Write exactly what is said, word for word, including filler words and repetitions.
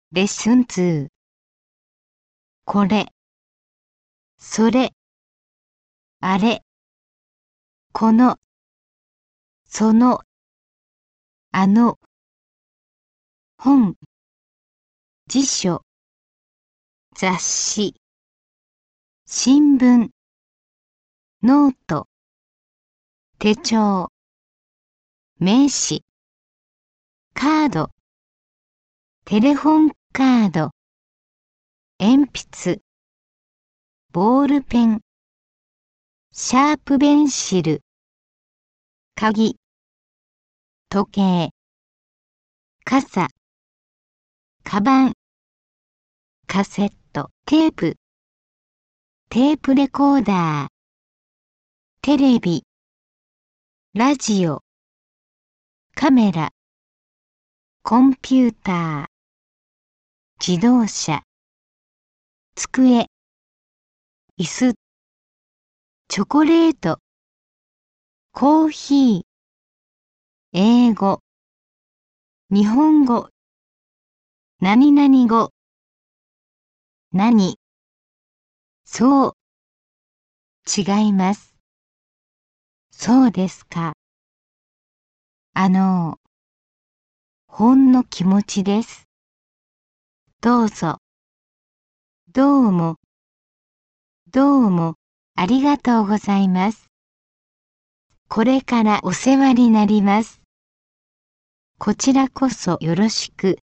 レッスンに。これ、それ、あれ、この、その、あの、本、辞書、雑誌、新聞、ノート、手帳、名刺、カード、テレホンカード、鉛筆、ボールペン、シャープペンシル、鍵、時計、傘、カバン、カセット、テープ、テープレコーダー、テレビ、ラジオ、カメラ、コンピューター、自動車、机、椅子、チョコレート、コーヒー、英語、日本語、何々語、何、そう、違います。そうですか。あの、ほんの気持ちです。どうぞ。どうも、どうも、ありがとうございます。これからお世話になります。こちらこそよろしく。